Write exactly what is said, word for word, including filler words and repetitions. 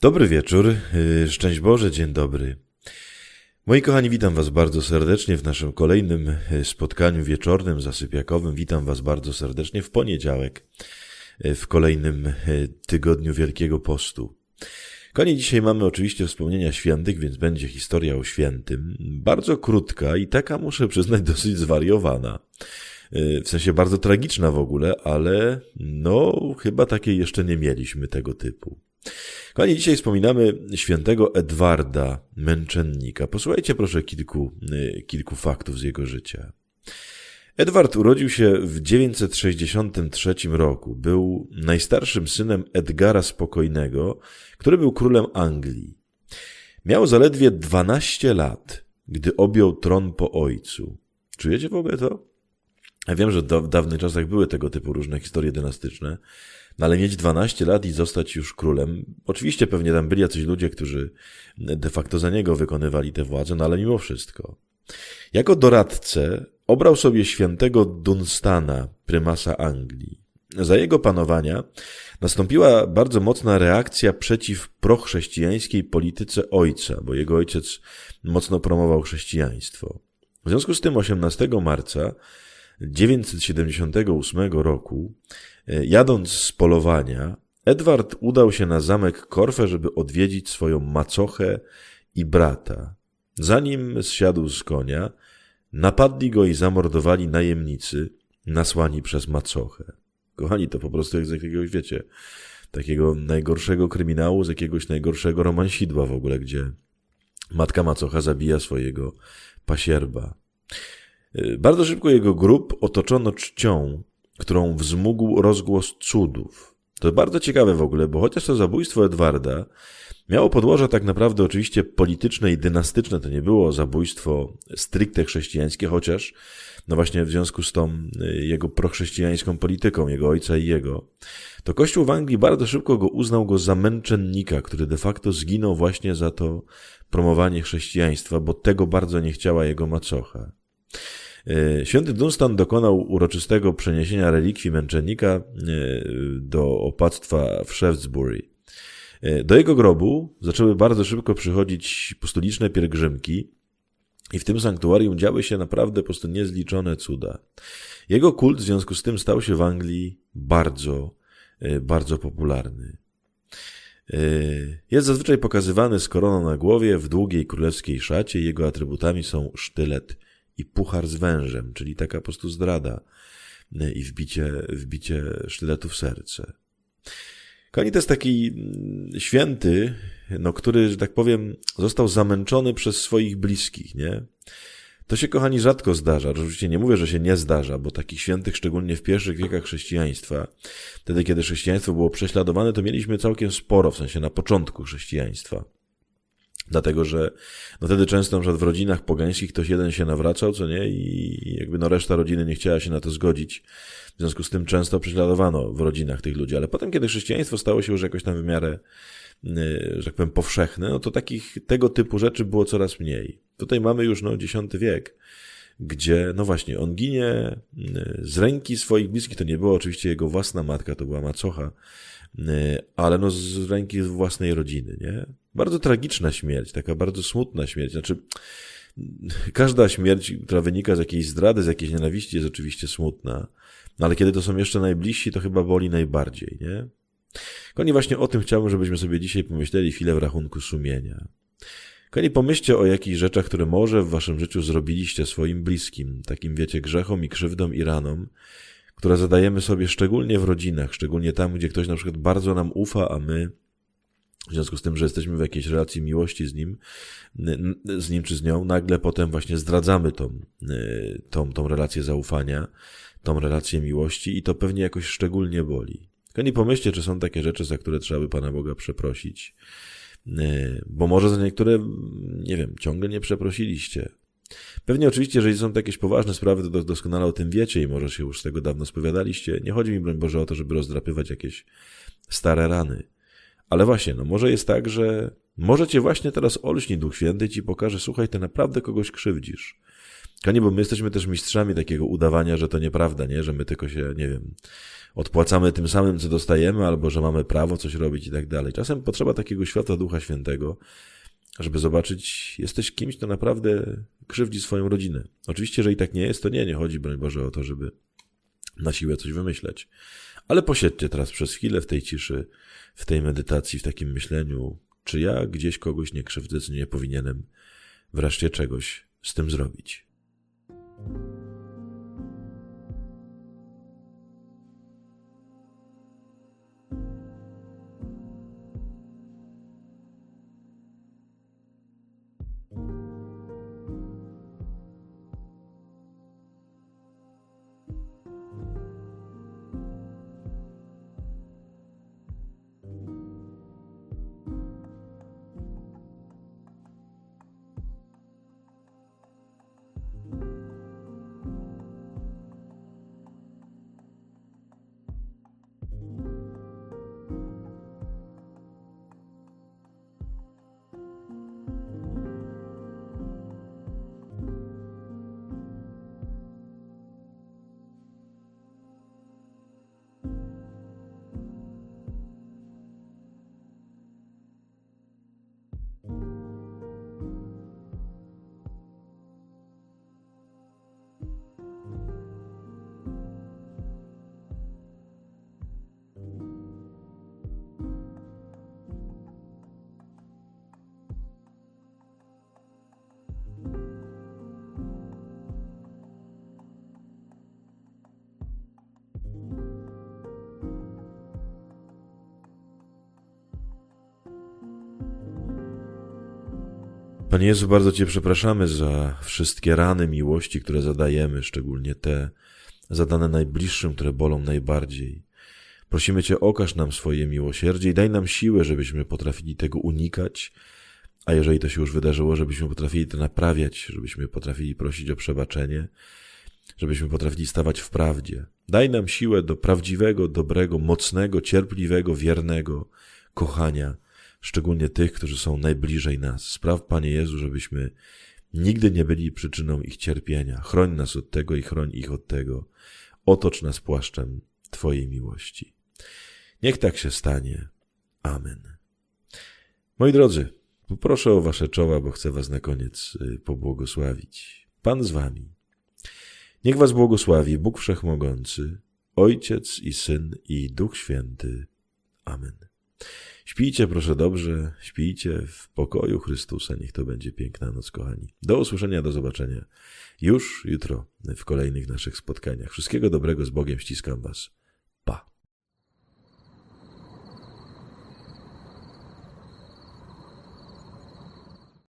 Dobry wieczór, szczęść Boże, dzień dobry. Moi kochani, witam was bardzo serdecznie w naszym kolejnym spotkaniu wieczornym, zasypiakowym. Witam was bardzo serdecznie w poniedziałek, w kolejnym tygodniu Wielkiego Postu. Kochani, dzisiaj mamy oczywiście wspomnienia świętych, więc będzie historia o świętym. Bardzo krótka i taka, muszę przyznać, dosyć zwariowana. W sensie bardzo tragiczna w ogóle, ale no chyba takiej jeszcze nie mieliśmy tego typu. Kochani, dzisiaj wspominamy świętego Edwarda Męczennika. Posłuchajcie proszę kilku, kilku faktów z jego życia. Edward urodził się w dziewięćset sześćdziesiątym trzecim roku. Był najstarszym synem Edgara Spokojnego, który był królem Anglii. Miał zaledwie dwanaście lat, gdy objął tron po ojcu. Czujecie w ogóle to? Ja wiem, że w dawnych czasach były tego typu różne historie dynastyczne, no ale mieć dwanaście lat i zostać już królem, oczywiście pewnie tam byli jacyś ludzie, którzy de facto za niego wykonywali tę władzę, no ale mimo wszystko. Jako doradcę obrał sobie świętego Dunstana, prymasa Anglii. Za jego panowania nastąpiła bardzo mocna reakcja przeciw prochrześcijańskiej polityce ojca, bo jego ojciec mocno promował chrześcijaństwo. W związku z tym osiemnastego marca dziewięćset siedemdziesiątego ósmego roku, jadąc z polowania, Edward udał się na zamek Korfe, żeby odwiedzić swoją macochę i brata. Zanim zsiadł z konia, napadli go i zamordowali najemnicy nasłani przez macochę. Kochani, to po prostu jak z jakiegoś, wiecie, takiego najgorszego kryminału, z jakiegoś najgorszego romansidła w ogóle, gdzie matka macocha zabija swojego pasierba. Bardzo szybko jego grób otoczono czcią, którą wzmógł rozgłos cudów. To bardzo ciekawe w ogóle, bo chociaż to zabójstwo Edwarda miało podłoże tak naprawdę oczywiście polityczne i dynastyczne, to nie było zabójstwo stricte chrześcijańskie, chociaż no właśnie w związku z tą jego prochrześcijańską polityką, jego ojca i jego, to Kościół w Anglii bardzo szybko go uznał go za męczennika, który de facto zginął właśnie za to promowanie chrześcijaństwa, bo tego bardzo nie chciała jego macocha. Święty Dunstan dokonał uroczystego przeniesienia relikwii męczennika do opactwa w Shaftesbury. Do jego grobu zaczęły bardzo szybko przychodzić postuliczne pielgrzymki i w tym sanktuarium działy się naprawdę po prostu niezliczone cuda. Jego kult w związku z tym stał się w Anglii bardzo, bardzo popularny. Jest zazwyczaj pokazywany z koroną na głowie w długiej królewskiej szacie. Jego atrybutami są sztylet i puchar z wężem, czyli taka po prostu zdrada i wbicie, wbicie sztyletu w serce. Kochani, to jest taki święty, no, który, że tak powiem, został zamęczony przez swoich bliskich, nie? To się, kochani, rzadko zdarza. Oczywiście nie mówię, że się nie zdarza, bo takich świętych, szczególnie w pierwszych wiekach chrześcijaństwa, wtedy, kiedy chrześcijaństwo było prześladowane, to mieliśmy całkiem sporo, w sensie na początku chrześcijaństwa. Dlatego, że no wtedy często na przykład w rodzinach pogańskich ktoś jeden się nawracał, co nie, i jakby no reszta rodziny nie chciała się na to zgodzić. W związku z tym często prześladowano w rodzinach tych ludzi. Ale potem, kiedy chrześcijaństwo stało się już jakoś tam w miarę, że tak powiem, powszechne, no to takich, tego typu rzeczy było coraz mniej. Tutaj mamy już no dziesiąty wiek, gdzie no właśnie on ginie z ręki swoich bliskich. To nie była oczywiście jego własna matka, to była macocha, ale no z ręki własnej rodziny, nie? Bardzo tragiczna śmierć, taka bardzo smutna śmierć. Znaczy, każda śmierć, która wynika z jakiejś zdrady, z jakiejś nienawiści, jest oczywiście smutna, no ale kiedy to są jeszcze najbliżsi, to chyba boli najbardziej, nie? Kochani, właśnie o tym chciałbym, żebyśmy sobie dzisiaj pomyśleli chwilę w rachunku sumienia. Kochani, pomyślcie o jakichś rzeczach, które może w waszym życiu zrobiliście swoim bliskim, takim, wiecie, grzechom i krzywdom i ranom, które zadajemy sobie szczególnie w rodzinach, szczególnie tam, gdzie ktoś na przykład bardzo nam ufa, a my w związku z tym, że jesteśmy w jakiejś relacji miłości z nim, z nim czy z nią, nagle potem właśnie zdradzamy tą, tą, tą relację zaufania, tą relację miłości i to pewnie jakoś szczególnie boli. Tylko nie pomyślcie, czy są takie rzeczy, za które trzeba by Pana Boga przeprosić, bo może za niektóre, nie wiem, ciągle nie przeprosiliście. Pewnie oczywiście, jeżeli są to jakieś poważne sprawy, to doskonale o tym wiecie i może się już z tego dawno spowiadaliście. Nie chodzi mi, broń Boże, o to, żeby rozdrapywać jakieś stare rany. Ale właśnie, no może jest tak, że może cię właśnie teraz olśni Duch Święty i ci pokaże, słuchaj, ty naprawdę kogoś krzywdzisz. Kochani, bo my jesteśmy też mistrzami takiego udawania, że to nieprawda, nie? Że my tylko się, nie wiem, odpłacamy tym samym, co dostajemy, albo że mamy prawo coś robić i tak dalej. Czasem potrzeba takiego światła Ducha Świętego, żeby zobaczyć, jesteś kimś, kto naprawdę krzywdzi swoją rodzinę. Oczywiście, jeżeli tak nie jest, to nie, nie chodzi, broń Boże, o to, żeby na siłę coś wymyśleć. Ale posiedźcie teraz przez chwilę w tej ciszy, w tej medytacji, w takim myśleniu, czy ja gdzieś kogoś nie krzywdzę, czy nie powinienem wreszcie czegoś z tym zrobić. Panie Jezu, bardzo Cię przepraszamy za wszystkie rany miłości, które zadajemy, szczególnie te zadane najbliższym, które bolą najbardziej. Prosimy Cię, okaż nam swoje miłosierdzie i daj nam siłę, żebyśmy potrafili tego unikać, a jeżeli to się już wydarzyło, żebyśmy potrafili to naprawiać, żebyśmy potrafili prosić o przebaczenie, żebyśmy potrafili stawać w prawdzie. Daj nam siłę do prawdziwego, dobrego, mocnego, cierpliwego, wiernego kochania, szczególnie tych, którzy są najbliżej nas. Spraw, Panie Jezu, żebyśmy nigdy nie byli przyczyną ich cierpienia. Chroń nas od tego i chroń ich od tego. Otocz nas płaszczem Twojej miłości. Niech tak się stanie. Amen. Moi drodzy, poproszę o Wasze czoła, bo chcę Was na koniec pobłogosławić. Pan z Wami. Niech Was błogosławi Bóg Wszechmogący, Ojciec i Syn i Duch Święty. Amen. Śpijcie proszę dobrze, śpijcie w pokoju Chrystusa, niech to będzie piękna noc, kochani. Do usłyszenia, do zobaczenia już jutro w kolejnych naszych spotkaniach. Wszystkiego dobrego, z Bogiem, ściskam Was.